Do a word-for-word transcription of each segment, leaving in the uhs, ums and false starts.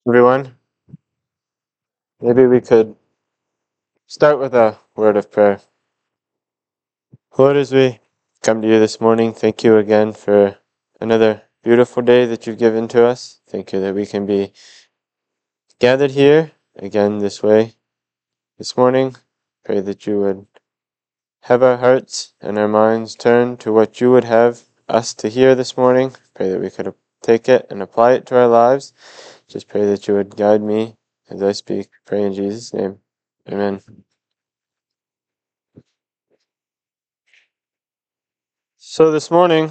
Everyone, maybe we could start with a word of prayer. Lord, as we come to you this morning, thank you again for another beautiful day that you've given to us. Thank you that we can be gathered here again this way this morning. Pray that you would have our hearts and our minds turned to what you would have us to hear this morning. Pray that we could take it and apply it to our lives. Just pray that you would guide me as I speak. Pray in Jesus' name. Amen. So this morning,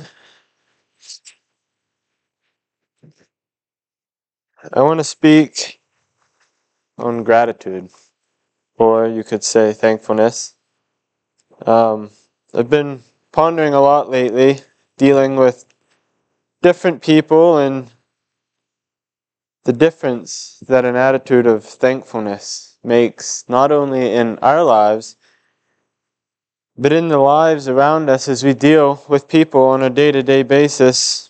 I want to speak on gratitude, or you could say thankfulness. Um, I've been pondering a lot lately, dealing with different people and the difference that an attitude of thankfulness makes, not only in our lives, but in the lives around us as we deal with people on a day-to-day basis.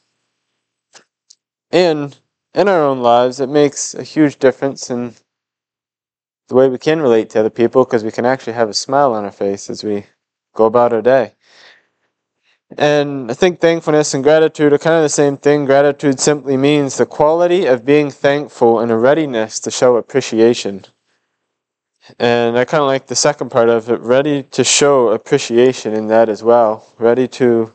And in our own lives, it makes a huge difference in the way we can relate to other people, because we can actually have a smile on our face as we go about our day. And I think thankfulness and gratitude are kind of the same thing. Gratitude simply means the quality of being thankful and a readiness to show appreciation. And I kind of like the second part of it, ready to show appreciation in that as well. Ready to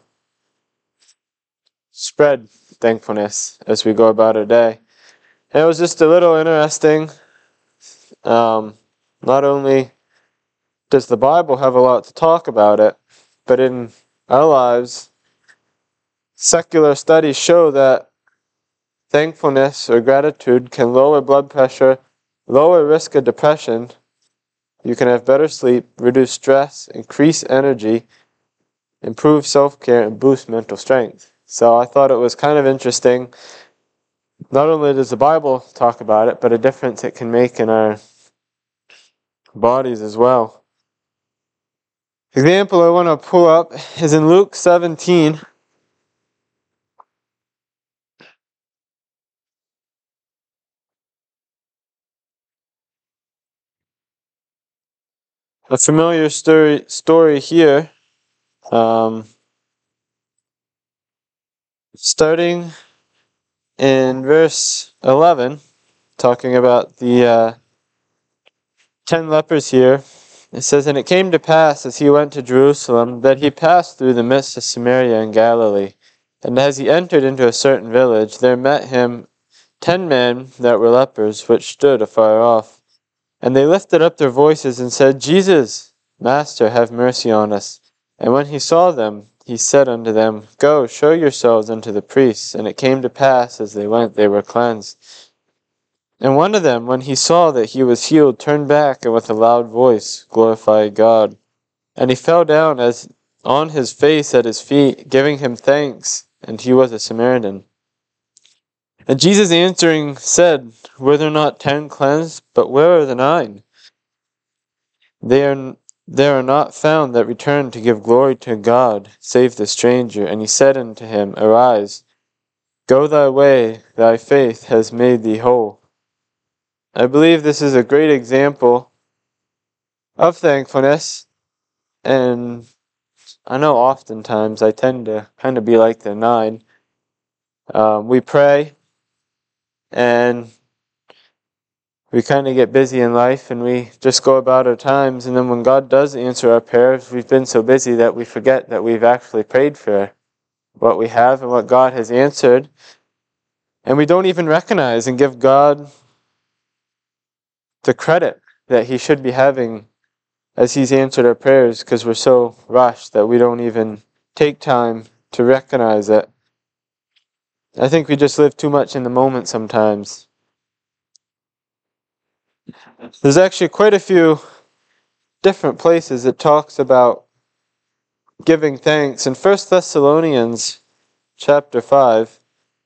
spread thankfulness as we go about our day. And it was just a little interesting. Um, not only does the Bible have a lot to talk about it, but in our lives, secular studies show that thankfulness or gratitude can lower blood pressure, lower risk of depression. You can have better sleep, reduce stress, increase energy, improve self-care, and boost mental strength. So I thought it was kind of interesting. Not only does the Bible talk about it, but a difference it can make in our bodies as well. Example I want to pull up is in Luke seventeen. A familiar story story here. Um, starting in verse eleven, talking about the uh, ten lepers here. It says, "And it came to pass, as he went to Jerusalem, that he passed through the midst of Samaria and Galilee. And as he entered into a certain village, there met him ten men that were lepers, which stood afar off. And they lifted up their voices and said, Jesus, Master, have mercy on us. And when he saw them, he said unto them, Go, show yourselves unto the priests. And it came to pass, as they went, they were cleansed. And one of them, when he saw that he was healed, turned back, and with a loud voice glorified God. And he fell down as on his face at his feet, giving him thanks. And he was a Samaritan. And Jesus answering said, Were there not ten cleansed? But where are the nine? They are, there are not found that return to give glory to God, save the stranger. And he said unto him, Arise, go thy way, thy faith has made thee whole. I believe this is a great example of thankfulness, and I know oftentimes I tend to kind of be like the nine. Um, we pray, and we kind of get busy in life, and we just go about our times, and then when God does answer our prayers, we've been so busy that we forget that we've actually prayed for what we have and what God has answered, and we don't even recognize and give God the credit that he should be having as he's answered our prayers, because we're so rushed that we don't even take time to recognize it. I think we just live too much in the moment sometimes. There's actually quite a few different places it talks about giving thanks. In First Thessalonians chapter five,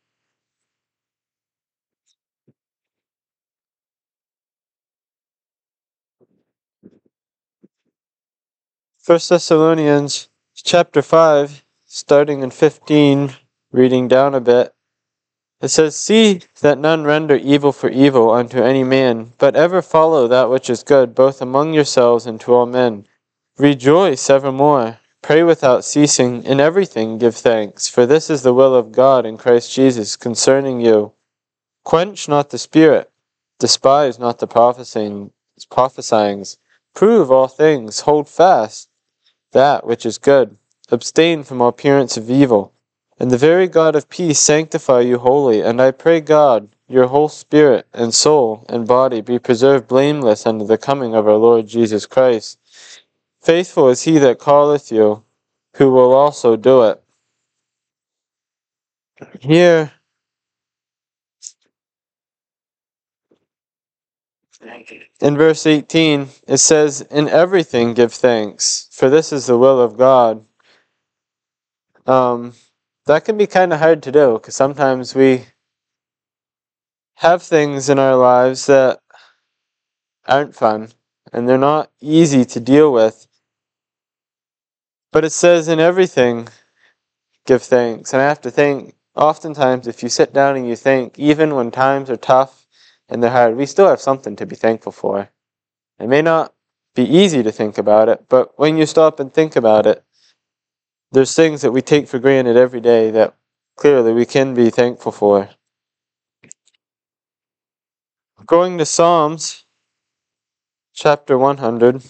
First Thessalonians chapter five, starting in fifteen, reading down a bit, It says, "See that none render evil for evil unto any man, but ever follow that which is good, both among yourselves and to all men. Rejoice evermore. Pray without ceasing. In everything give thanks, for this is the will of God in Christ Jesus concerning you. Quench not the spirit. Despise not the prophesying, prophesyings. Prove all things. Hold fast that which is good. Abstain from all appearance of evil. And the very God of peace sanctify you wholly. And I pray God, your whole spirit and soul and body be preserved blameless unto the coming of our Lord Jesus Christ. Faithful is he that calleth you, who will also do it." Here, in verse eighteen, it says, "In everything give thanks, for this is the will of God." Um, that can be kind of hard to do, because sometimes we have things in our lives that aren't fun, and they're not easy to deal with. But it says, "In everything give thanks." And I have to think, oftentimes if you sit down and you think, even when times are tough and they're hard, we still have something to be thankful for. It may not be easy to think about it, but when you stop and think about it, there's things that we take for granted every day that clearly we can be thankful for. Going to Psalms chapter one hundred.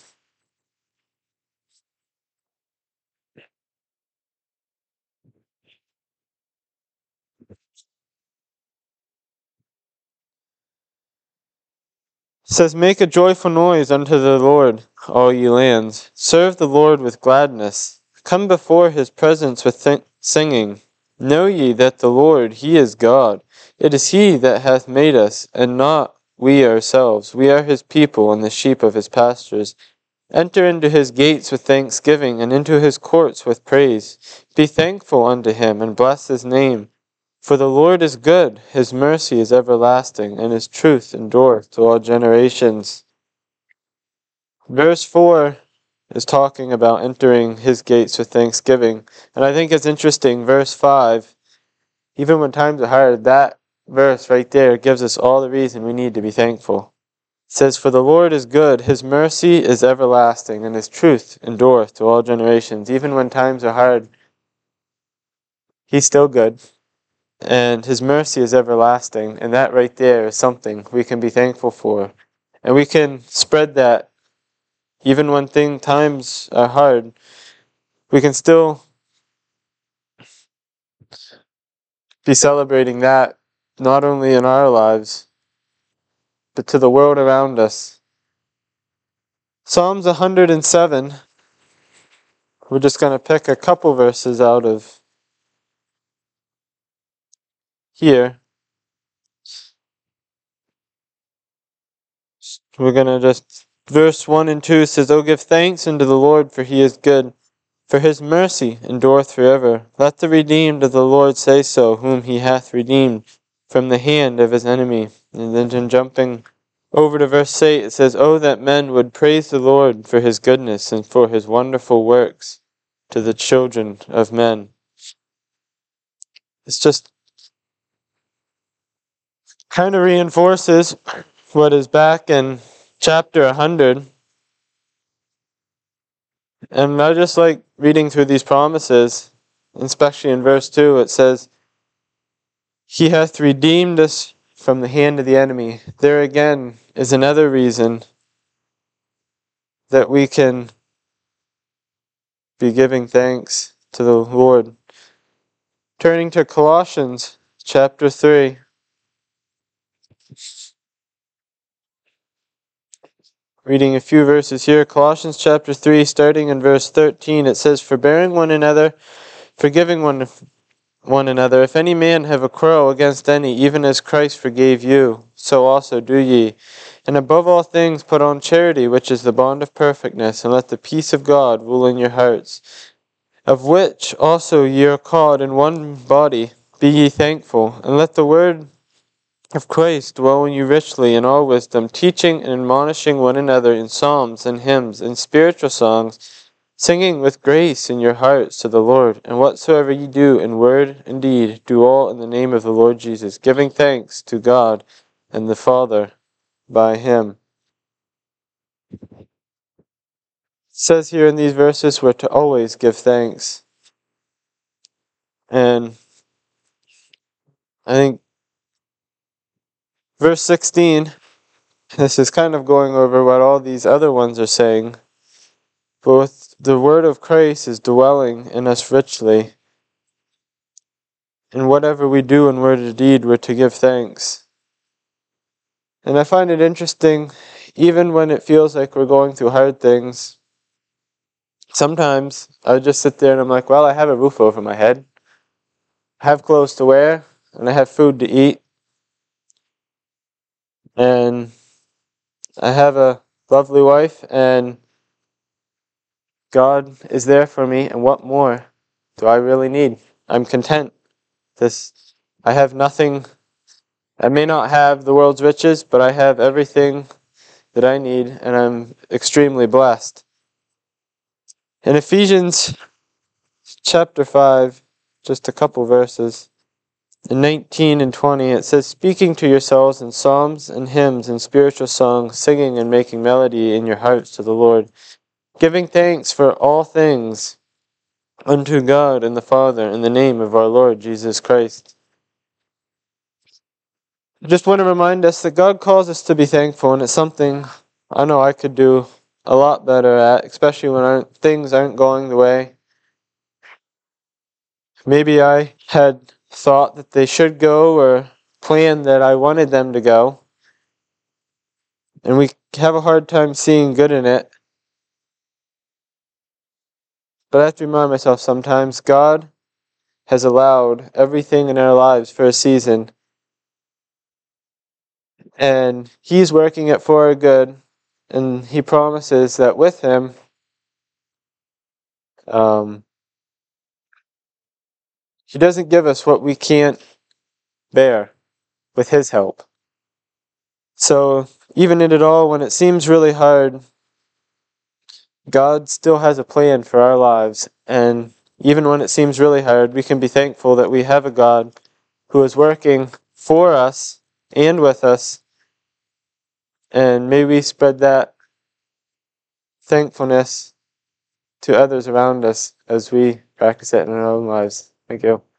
It says, "Make a joyful noise unto the Lord, all ye lands. Serve the Lord with gladness. Come before his presence with th- singing. Know ye that the Lord, he is God. It is he that hath made us, and not we ourselves. We are his people, and the sheep of his pastures. Enter into his gates with thanksgiving, and into his courts with praise. Be thankful unto him, and bless his name. For the Lord is good, his mercy is everlasting, and his truth endureth to all generations." Verse four is talking about entering his gates with thanksgiving. And I think it's interesting, verse five, even when times are hard, that verse right there gives us all the reason we need to be thankful. It says, "For the Lord is good, his mercy is everlasting, and his truth endureth to all generations." Even when times are hard, he's still good. And his mercy is everlasting, and that right there is something we can be thankful for. And we can spread that even when thing, times are hard. We can still be celebrating that, not only in our lives, but to the world around us. Psalms one hundred seven, we're just going to pick a couple verses out of here. We're going to just, verse one and two says, "O give thanks unto the Lord, for he is good, for his mercy endureth forever. Let the redeemed of the Lord say so, whom he hath redeemed from the hand of his enemy." And then jumping over to verse eight, it says, "Oh, that men would praise the Lord for his goodness and for his wonderful works to the children of men." It's just kind of reinforces what is back in chapter one hundred. And I just like reading through these promises, especially in verse two. It says, "He hath redeemed us from the hand of the enemy." There again is another reason that we can be giving thanks to the Lord. Turning to Colossians chapter three. Reading a few verses here. Colossians chapter three, starting in verse thirteen, it says, "Forbearing one another, forgiving one one another. If any man have a quarrel against any, even as Christ forgave you, so also do ye. And above all things put on charity, which is the bond of perfectness, and let the peace of God rule in your hearts, of which also ye are called in one body. Be ye thankful, and let the word of Christ dwell in you richly in all wisdom, teaching and admonishing one another in psalms and hymns and spiritual songs, singing with grace in your hearts to the Lord. And whatsoever ye do in word and deed, do all in the name of the Lord Jesus, giving thanks to God and the Father by him. It says here in these verses we're to always give thanks. And I think verse sixteen, this is kind of going over what all these other ones are saying. Both the word of Christ is dwelling in us richly. And whatever we do in word or deed, we're to give thanks. And I find it interesting, even when it feels like we're going through hard things, sometimes I just sit there and I'm like, well, I have a roof over my head, I have clothes to wear, and I have food to eat, and I have a lovely wife, and God is there for me, and what more do I really need? I'm content. This, I have nothing. I may not have the world's riches, but I have everything that I need, and I'm extremely blessed. In Ephesians chapter five, just a couple verses, in nineteen and twenty, it says, speaking to yourselves in psalms and hymns and spiritual songs, singing and making melody in your hearts to the Lord, giving thanks for all things unto God and the Father in the name of our Lord Jesus Christ. I just want to remind us that God calls us to be thankful, and it's something I know I could do a lot better at, especially when aren't, things aren't going the way maybe I had thought that they should go, or planned that I wanted them to go. And we have a hard time seeing good in it. But I have to remind myself sometimes God has allowed everything in our lives for a season. And He's working it for our good. And He promises that with Him, um, He doesn't give us what we can't bear with His help. So even in it all, when it seems really hard, God still has a plan for our lives, and even when it seems really hard, we can be thankful that we have a God who is working for us and with us, and may we spread that thankfulness to others around us as we practice it in our own lives. Thank you.